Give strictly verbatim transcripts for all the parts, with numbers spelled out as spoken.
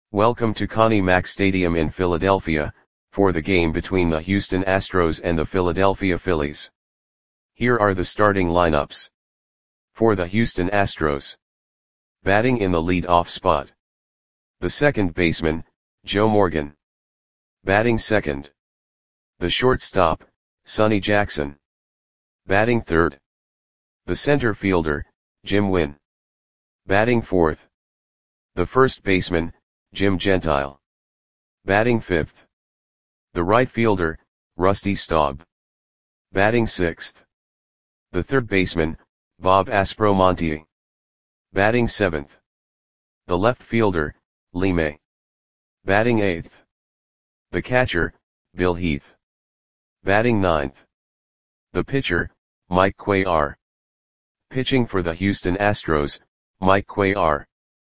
Welcome to Connie Mack Stadium in Philadelphia, for the game between the Houston Astros and the Philadelphia Phillies. Here are the starting lineups. For the Houston Astros. Batting in the lead-off spot. The second baseman, Joe Morgan. Batting second. The shortstop, Sonny Jackson. Batting third. The center fielder, Jim Wynn. Batting fourth. The first baseman, Jim Gentile. Batting fifth. The right fielder, Rusty Staub. Batting sixth. The third baseman, Bob Aspromonte. Batting seventh. The left fielder, Lee May. Batting eighth. The catcher, Bill Heath. Batting ninth. The pitcher, Mike Cuellar. Pitching for the Houston Astros, Mike Cuellar.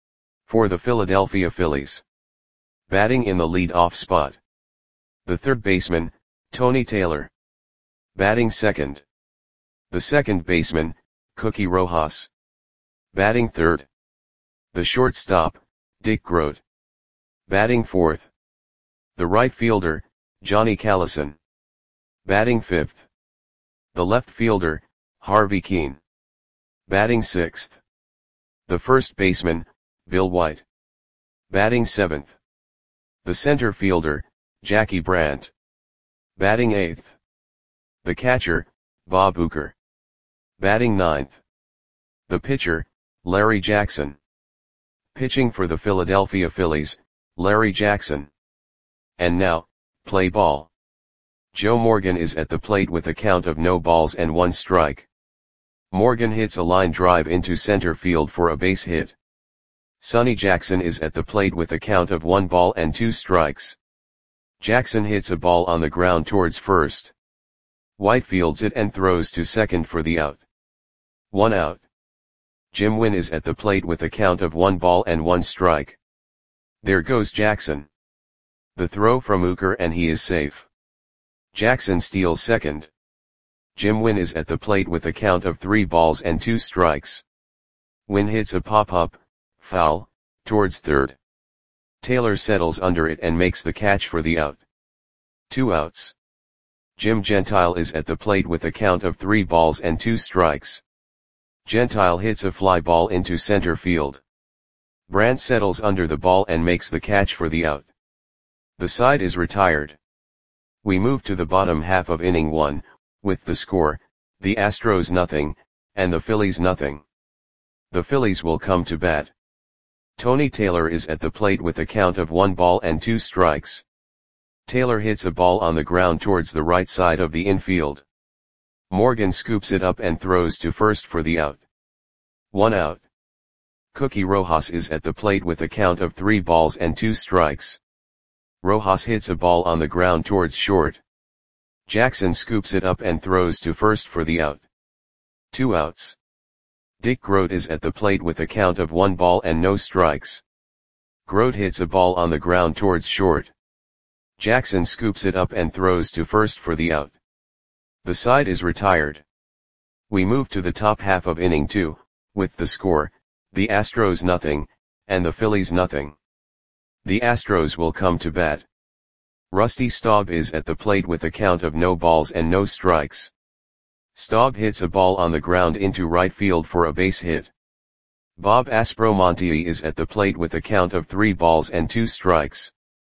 For the Philadelphia Phillies. Batting in the lead-off spot. The third baseman, Tony Taylor. Batting second. The second baseman, Cookie Rojas. Batting third. The shortstop, Dick Groat. Batting fourth. The right fielder, Johnny Callison. Batting fifth. The left fielder, Harvey Kuenn. Batting sixth. The first baseman, Bill White. Batting seventh. The center fielder, Jackie Brandt. Batting eighth. The catcher, Bob Uecker. Batting ninth. The pitcher, Larry Jackson. Pitching for the Philadelphia Phillies, Larry Jackson. And now, play ball. Joe Morgan is at the plate with a count of no balls and one strike. Morgan hits a line drive into center field for a base hit. Sonny Jackson is at the plate with a count of one ball and two strikes. Jackson hits a ball on the ground towards first. White fields it and throws to second for the out. One out. Jim Wynn is at the plate with a count of one ball and one strike. There goes Jackson. The throw from Uecker and he is safe. Jackson steals second. Jim Wynn is at the plate with a count of three balls and two strikes. Wynn hits a pop-up, foul, towards third. Taylor settles under it and makes the catch for the out. Two outs. Jim Gentile is at the plate with a count of three balls and two strikes. Gentile hits a fly ball into center field. Brandt settles under the ball and makes the catch for the out. The side is retired. We move to the bottom half of inning one, with the score, the Astros nothing, and the Phillies nothing. The Phillies will come to bat. Tony Taylor is at the plate with a count of one ball and two strikes. Taylor hits a ball on the ground towards the right side of the infield. Morgan scoops it up and throws to first for the out. One out. Cookie Rojas is at the plate with a count of three balls and two strikes. Rojas hits a ball on the ground towards short. Jackson scoops it up and throws to first for the out. Two outs. Dick Groat is at the plate with a count of one ball and no strikes. Groat hits a ball on the ground towards short. Jackson scoops it up and throws to first for the out. The side is retired. We move to the top half of inning two, with the score, the Astros nothing, and the Phillies nothing. The Astros will come to bat. Rusty Staub is at the plate with a count of no balls and no strikes. Staub hits a ball on the ground into right field for a base hit. Bob Aspromonte is at the plate with a count of three balls and two strikes.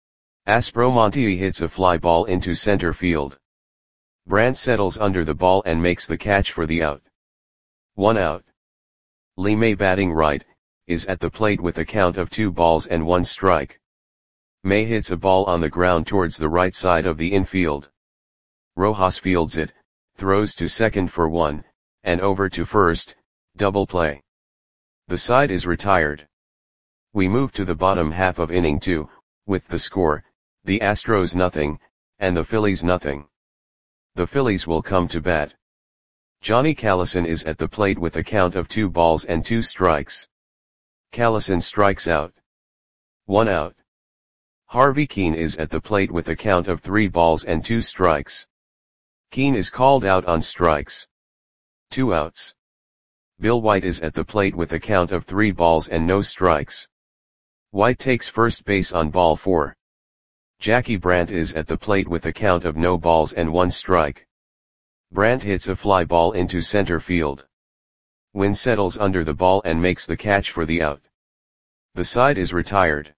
Aspromonte hits a fly ball into center field. Brandt settles under the ball and makes the catch for the out. One out. Lee May, batting right, is at the plate with a count of two balls and one strike. May hits a ball on the ground towards the right side of the infield. Rojas fields it, throws to second for one, and over to first, double play. The side is retired. We move to the bottom half of inning two, with the score, the Astros nothing, and the Phillies nothing. The Phillies will come to bat. Johnny Callison is at the plate with a count of two balls and two strikes. Callison strikes out. One out. Harvey Kuenn is at the plate with a count of three balls and two strikes. Kuenn is called out on strikes. Two outs. Bill White is at the plate with a count of three balls and no strikes. White takes first base on ball four. Jackie Brandt is at the plate with a count of no balls and one strike. Brandt hits a fly ball into center field. Wynn settles under the ball and makes the catch for the out. The side is retired.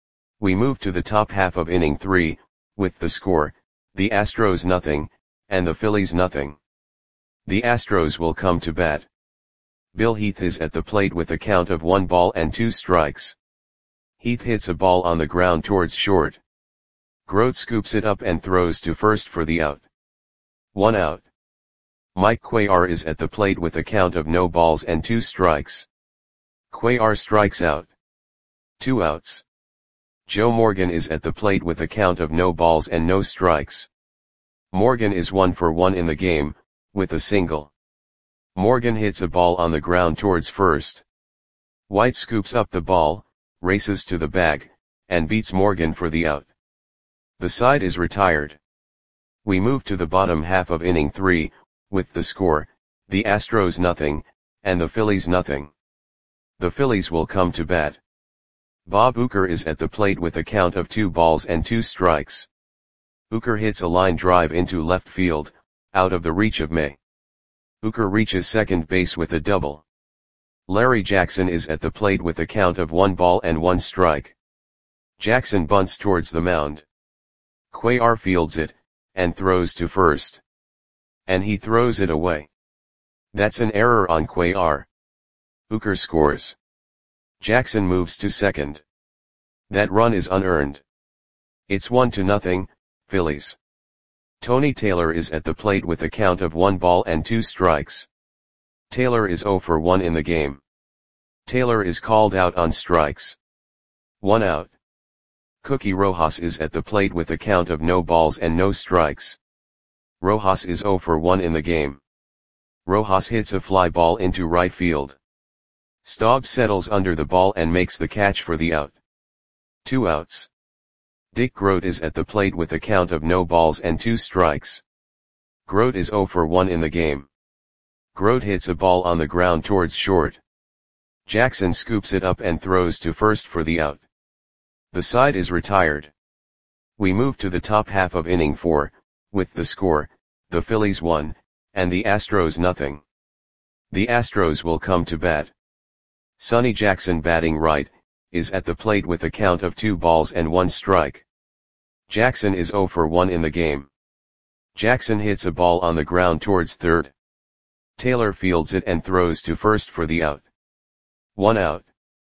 We move to the top half of inning three, with the score, the Astros nothing, and the Phillies nothing. The Astros will come to bat. Bill Heath is at the plate with a count of one ball and two strikes. Heath hits a ball on the ground towards short. Grote scoops it up and throws to first for the out. One out. Mike Cuellar is at the plate with a count of no balls and two strikes. Cuellar strikes out. Two outs. Joe Morgan is at the plate with a count of no balls and no strikes. Morgan is one for one in the game, with a single. Morgan hits a ball on the ground towards first. White scoops up the ball, races to the bag, and beats Morgan for the out. The side is retired. We move to the bottom half of inning three, with the score, the Astros nothing, and the Phillies nothing. The Phillies will come to bat. Bob Uecker is at the plate with a count of two balls and two strikes. Uecker hits a line drive into left field, out of the reach of May. Uecker reaches second base with a double. Larry Jackson is at the plate with a count of one ball and one strike. Jackson bunts towards the mound. Cuellar fields it, and throws to first. And he throws it away. That's an error on Cuellar. Uecker scores. Jackson moves to second. That run is unearned. It's one to nothing, Phillies. Tony Taylor is at the plate with a count of one ball and two strikes. Taylor is zero for one in the game. Taylor is called out on strikes. One out. Cookie Rojas is at the plate with a count of no balls and no strikes. Rojas is zero for one in the game. Rojas hits a fly ball into right field. Staub settles under the ball and makes the catch for the out. Two outs. Dick Grote is at the plate with a count of no balls and two strikes. Grote is zero for one in the game. Grote hits a ball on the ground towards short. Jackson scoops it up and throws to first for the out. The side is retired. We move to the top half of inning four, with the score, the Phillies one, and the Astros nothing. The Astros will come to bat. Sonny Jackson batting right, is at the plate with a count of two balls and one strike. Jackson is zero for one in the game. Jackson hits a ball on the ground towards third. Taylor fields it and throws to first for the out. One out.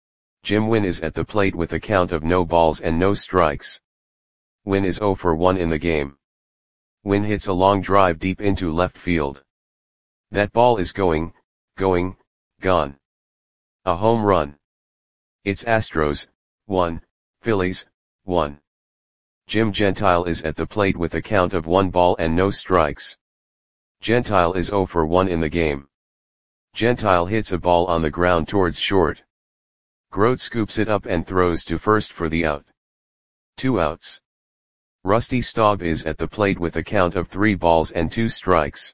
Jim Wynn is at the plate with a count of no balls and no strikes. Wynn is zero for one in the game. Wynn hits a long drive deep into left field. That ball is going, going, gone. A home run. It's Astros, one, Phillies, one. Jim Gentile is at the plate with a count of one ball and no strikes. Gentile is zero for one in the game. Gentile hits a ball on the ground towards short. Grote scoops it up and throws to first for the out. Two outs. Rusty Staub is at the plate with a count of three balls and two strikes.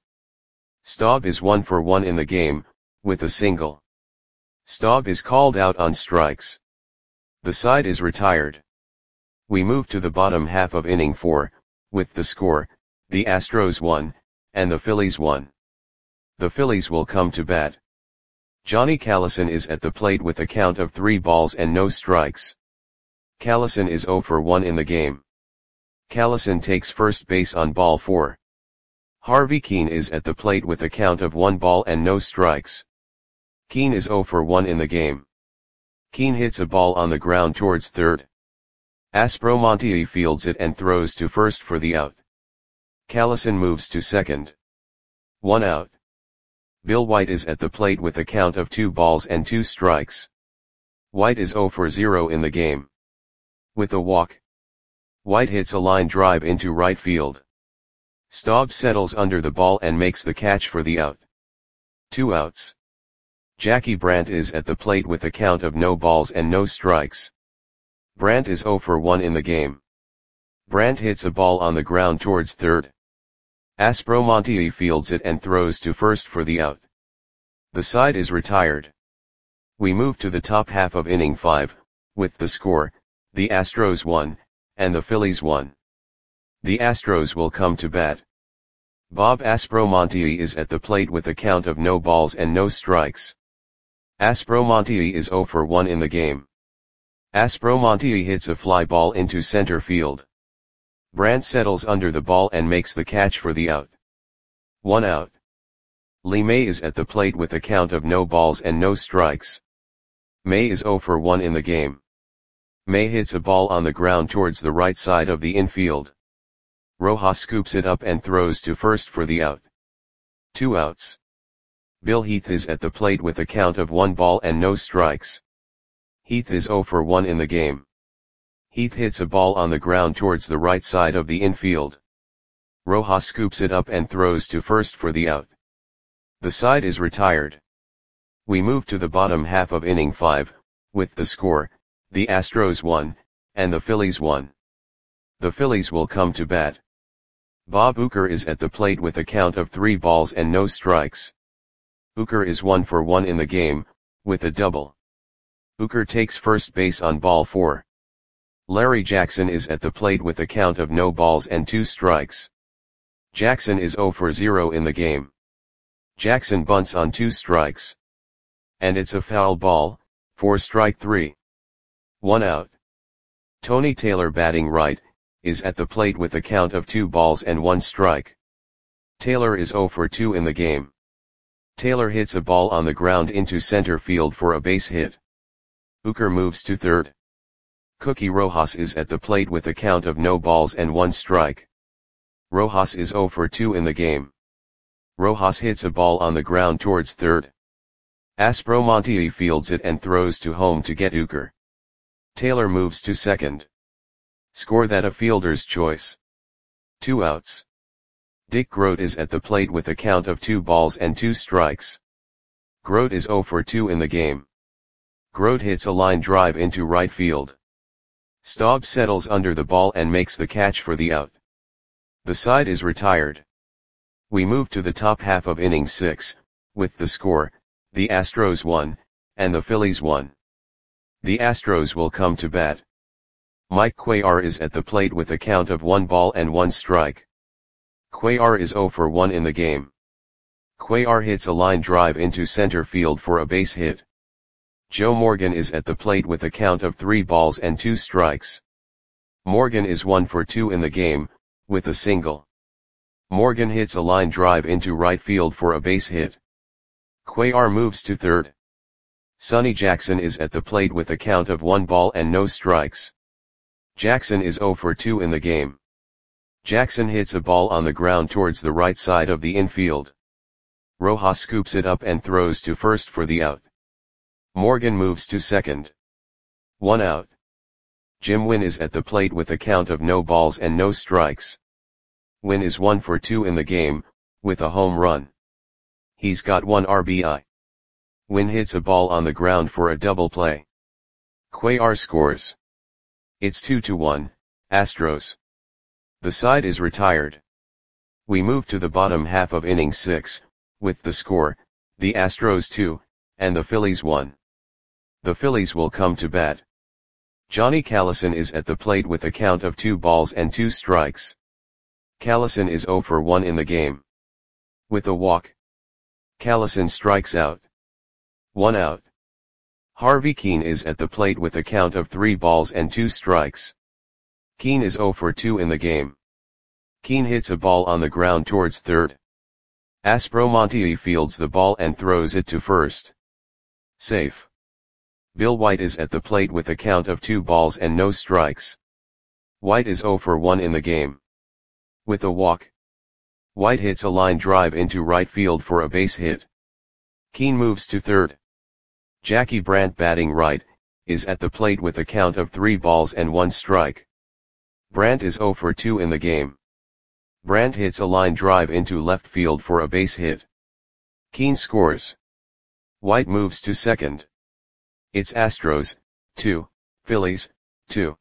Staub is one for one in the game, with a single. Staub is called out on strikes. The side is retired. We move to the bottom half of inning four, with the score, the Astros one, and the Phillies one. The Phillies will come to bat. Johnny Callison is at the plate with a count of three balls and no strikes. Callison is zero for one in the game. Callison takes first base on ball four. Harvey Keene is at the plate with a count of one ball and no strikes. Keene is zero for one in the game. Keene hits a ball on the ground towards third. Aspromonte fields it and throws to first for the out. Callison moves to second. One out. Bill White is at the plate with a count of two balls and two strikes. White is zero for zero in the game. With a walk. White hits a line drive into right field. Staub settles under the ball and makes the catch for the out. Two outs. Jackie Brandt is at the plate with a count of no balls and no strikes. Brandt is zero for one in the game. Brandt hits a ball on the ground towards third. Aspromonte fields it and throws to first for the out. The side is retired. We move to the top half of inning five, With the score, the Astros won, and the Phillies won. The Astros will come to bat. Bob Aspromonte is at the plate with a count of no balls and no strikes. Aspromonte is zero for one in the game. Aspromonte hits a fly ball into center field. Brandt settles under the ball and makes the catch for the out. One out. Lee May is at the plate with a count of no balls and no strikes. May is zero for one in the game. May hits a ball on the ground towards the right side of the infield. Rojas scoops it up and throws to first for the out. Two outs. Bill Heath is at the plate with a count of one ball and no strikes. Heath is zero for one in the game. Heath hits a ball on the ground towards the right side of the infield. Rojas scoops it up and throws to first for the out. The side is retired. We move to the bottom half of inning five, with the score, the Astros won, and the Phillies won. The Phillies will come to bat. Bob Uecker is at the plate with a count of three balls and no strikes. Uecker is one for one in the game, with a double. Uecker takes first base on ball four. Larry Jackson is at the plate with a count of no balls and two strikes. Jackson is zero for zero in the game. Jackson bunts on two strikes. And it's a foul ball, for strike three. One out. Tony Taylor, batting right, is at the plate with a count of two balls and one strike. Taylor is zero for two in the game. Taylor hits a ball on the ground into center field for a base hit. Uecker moves to third. Cookie Rojas is at the plate with a count of no balls and one strike. Rojas is zero for two in the game. Rojas hits a ball on the ground towards third. Aspromonte fields it and throws to home to get Uecker. Taylor moves to second. Score that a fielder's choice. Two outs. Dick Groat is at the plate with a count of two balls and two strikes. Groat is zero for two in the game. Groat hits a line drive into right field. Staub settles under the ball and makes the catch for the out. The side is retired. We move to the top half of inning six, with the score, the Astros won, and the Phillies won. The Astros will come to bat. Mike Cuellar is at the plate with a count of one ball and one strike. Cuellar is zero for one in the game. Cuellar hits a line drive into center field for a base hit. Joe Morgan is at the plate with a count of three balls and two strikes. Morgan is one for two in the game, with a single. Morgan hits a line drive into right field for a base hit. Cuellar moves to third. Sonny Jackson is at the plate with a count of one ball and no strikes. Jackson is zero for two in the game. Jackson hits a ball on the ground towards the right side of the infield. Rojas scoops it up and throws to first for the out. Morgan moves to second. One out. Jim Wynn is at the plate with a count of no balls and no strikes. Wynn is one for two in the game, with a home run. He's got one R B I. Wynn hits a ball on the ground for a double play. Cuellar scores. It's two to one, Astros. The side is retired. We move to the bottom half of inning six, with the score, the Astros two, and the Phillies one. The Phillies will come to bat. Johnny Callison is at the plate with a count of two balls and two strikes. Callison is zero for one in the game. With a walk. Callison strikes out. One out. Harvey Keene is at the plate with a count of three balls and two strikes. Keene is zero for two in the game. Keene hits a ball on the ground towards third. Aspromonte fields the ball and throws it to first. Safe. Bill White is at the plate with a count of two balls and no strikes. White is zero for one in the game. With a walk. White hits a line drive into right field for a base hit. Keene moves to third. Jackie Brandt, batting right, is at the plate with a count of three balls and one strike. Brandt is zero for two in the game. Brandt hits a line drive into left field for a base hit. Keene scores. White moves to second. It's Astros, two, Phillies, two.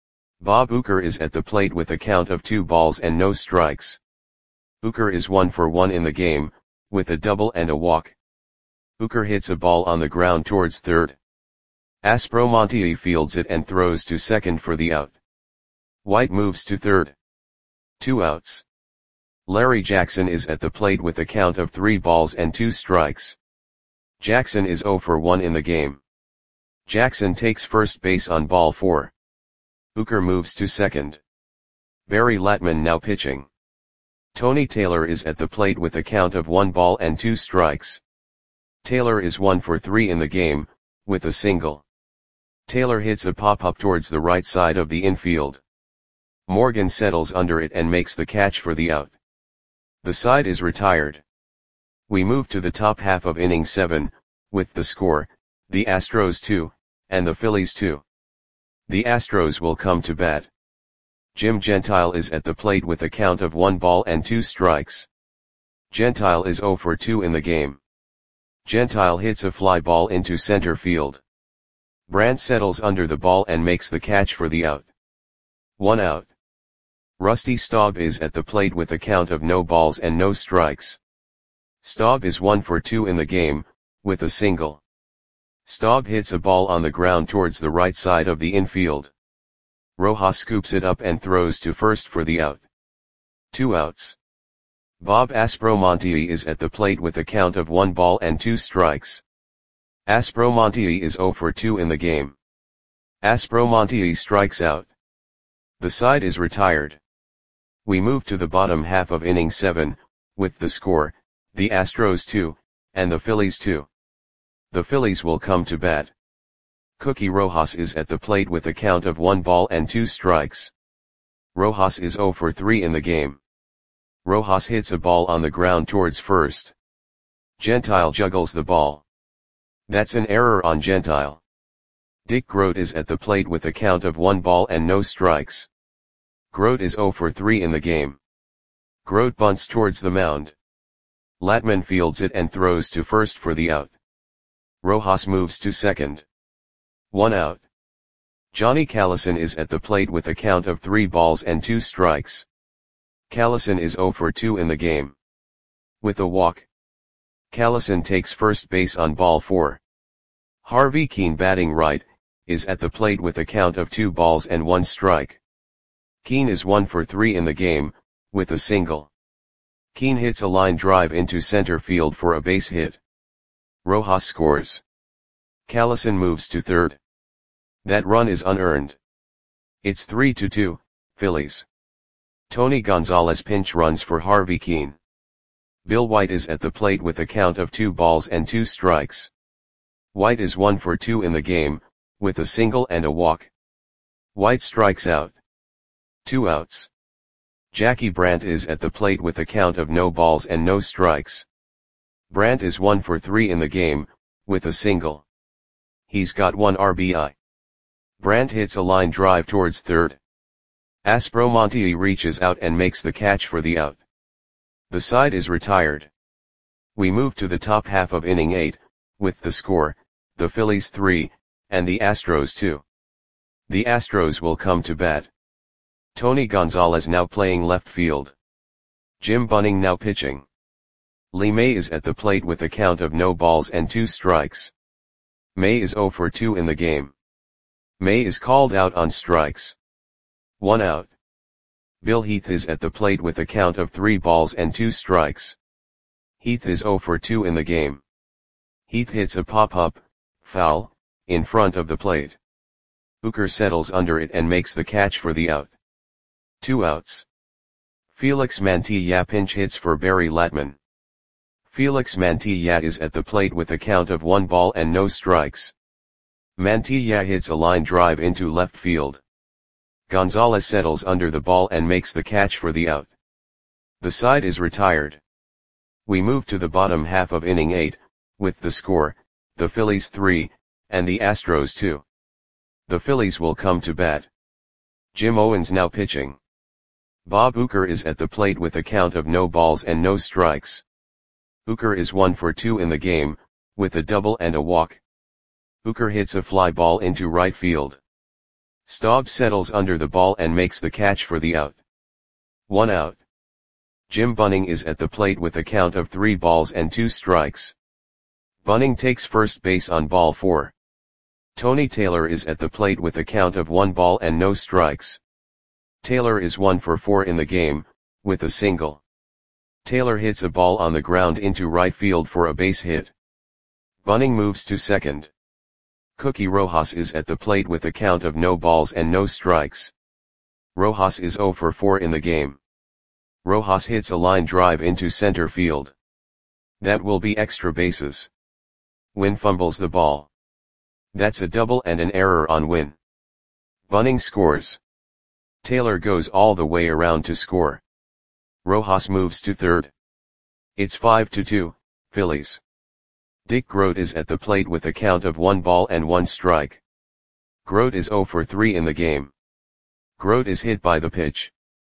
Bob Uecker is at the plate with a count of two balls and no strikes. Uecker is one for one in the game, with a double and a walk. Uecker hits a ball on the ground towards third. Aspromonte fields it and throws to second for the out. White moves to third. Two outs. Larry Jackson is at the plate with a count of three balls and two strikes. Jackson is oh for one in the game. Jackson takes first base on ball four. Uecker moves to second. Barry Latman now pitching. Tony Taylor is at the plate with a count of one ball and two strikes. Taylor is one for three in the game, with a single. Taylor hits a pop-up towards the right side of the infield. Morgan settles under it and makes the catch for the out. The side is retired. We move to the top half of inning seven, with the score, the Astros two, and the Phillies two. The Astros will come to bat. Jim Gentile is at the plate with a count of one ball and two strikes. Gentile is oh for two in the game. Gentile hits a fly ball into center field. Brandt settles under the ball and makes the catch for the out. One out. Rusty Staub is at the plate with a count of no balls and no strikes. Staub is one for two in the game, with a single. Staub hits a ball on the ground towards the right side of the infield. Rojas scoops it up and throws to first for the out. Two outs. Bob Aspromonte is at the plate with a count of one ball and two strikes. Aspromonte is oh for two in the game. Aspromonte strikes out. The side is retired. We move to the bottom half of inning seven, with the score, the Astros two, and the Phillies two. The Phillies will come to bat. Cookie Rojas is at the plate with a count of one ball and two strikes. Rojas is oh for three in the game. Rojas hits a ball on the ground towards first. Gentile juggles the ball. That's an error on Gentile. Dick Grote is at the plate with a count of one ball and no strikes. Grote is oh for three in the game. Grote bunts towards the mound. Latman fields it and throws to first for the out. Rojas moves to second. One out. Johnny Callison is at the plate with a count of three balls and two strikes. Callison is oh for two in the game. With a walk. Callison takes first base on ball four. Harvey Keene, batting right, is at the plate with a count of two balls and one strike. Keene is one for three in the game, with a single. Keene hits a line drive into center field for a base hit. Rojas scores. Callison moves to third. That run is unearned. It's three to two, Phillies. Tony Gonzalez pinch runs for Harvey Keene. Bill White is at the plate with a count of two balls and two strikes. White is one for two in the game, with a single and a walk. White strikes out. Two outs. Jackie Brandt is at the plate with a count of no balls and no strikes. Brandt is one for three in the game, with a single. He's got one R B I. Brandt hits a line drive towards third. Aspromonte reaches out and makes the catch for the out. The side is retired. We move to the top half of inning eight, with the score, the Phillies three, and the Astros two. The Astros will come to bat. Tony Gonzalez now playing left field. Jim Bunning now pitching. Lee May is at the plate with a count of no balls and two strikes. May is oh for two in the game. May is called out on strikes. One out. Bill Heath is at the plate with a count of three balls and two strikes. Heath is oh for two in the game. Heath hits a pop-up, foul, in front of the plate. Uecker settles under it and makes the catch for the out. Two outs. Felix Mantilla pinch hits for Barry Latman. Felix Mantilla is at the plate with a count of one ball and no strikes. Mantilla hits a line drive into left field. Gonzalez settles under the ball and makes the catch for the out. The side is retired. We move to the bottom half of inning eight, with the score, the Phillies three, and the Astros two. The Phillies will come to bat. Jim Owens now pitching. Bob Uecker is at the plate with a count of no balls and no strikes. Uecker is one for two in the game, with a double and a walk. Uecker hits a fly ball into right field. Staub settles under the ball and makes the catch for the out. One out. Jim Bunning is at the plate with a count of three balls and two strikes. Bunning takes first base on ball four. Tony Taylor is at the plate with a count of one ball and no strikes. Taylor is one for four in the game, with a single. Taylor hits a ball on the ground into right field for a base hit. Bunning moves to second. Cookie Rojas is at the plate with a count of no balls and no strikes. Rojas is zero for four in the game. Rojas hits a line drive into center field. That will be extra bases. Wynn fumbles the ball. That's a double and an error on Wynn. Bunning scores. Taylor goes all the way around to score. Rojas moves to third. It's five to two, Phillies. Dick Groat is at the plate with a count of one ball and one strike. Groat is zero for three in the game. Groat is hit by the pitch.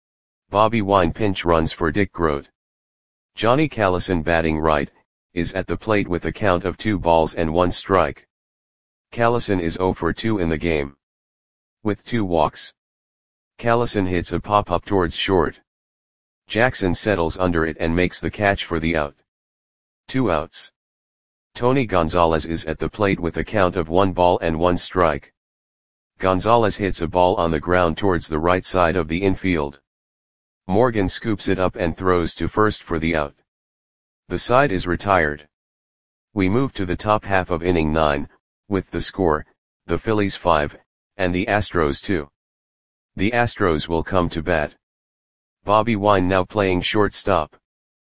Bobby Wine pinch runs for Dick Groat. Johnny Callison, batting right, is at the plate with a count of two balls and one strike. Callison is zero for two in the game. With two walks. Callison hits a pop-up towards short. Jackson settles under it and makes the catch for the out. Two outs. Tony Gonzalez is at the plate with a count of one ball and one strike. Gonzalez hits a ball on the ground towards the right side of the infield. Morgan scoops it up and throws to first for the out. The side is retired. We move to the top half of inning nine, with the score, the Phillies five, and the Astros two. The Astros will come to bat. Bobby Wine now playing shortstop.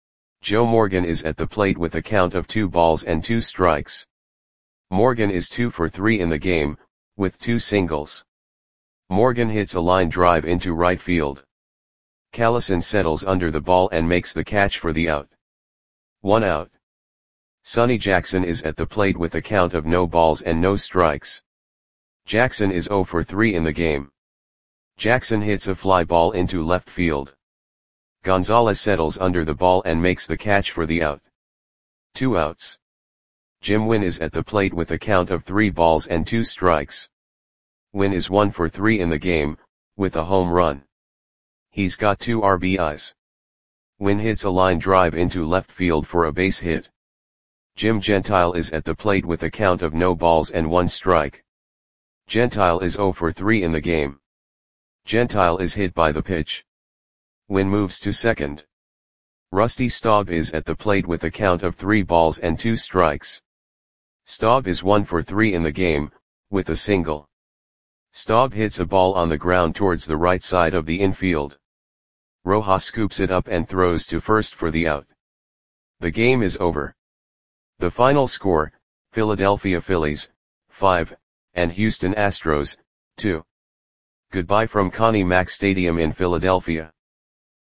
Joe Morgan is at the plate with a count of two balls and two strikes. Morgan is two for three in the game, with two singles. Morgan hits a line drive into right field. Callison settles under the ball and makes the catch for the out. One out. Sonny Jackson is at the plate with a count of no balls and no strikes. Jackson is zero for three in the game. Jackson hits a fly ball into left field. Gonzalez settles under the ball and makes the catch for the out. Two outs. Jim Wynn is at the plate with a count of three balls and two strikes. Wynn is one for three in the game, with a home run. He's got two R B Is. Wynn hits a line drive into left field for a base hit. Jim Gentile is at the plate with a count of no balls and one strike. Gentile is zero for three in the game. Gentile is hit by the pitch. Wynn moves to second. Rusty Staub is at the plate with a count of three balls and two strikes. Staub is one for three in the game, with a single. Staub hits a ball on the ground towards the right side of the infield. Rojas scoops it up and throws to first for the out. The game is over. The final score, Philadelphia Phillies, five, and Houston Astros, two. Goodbye from Connie Mack Stadium in Philadelphia.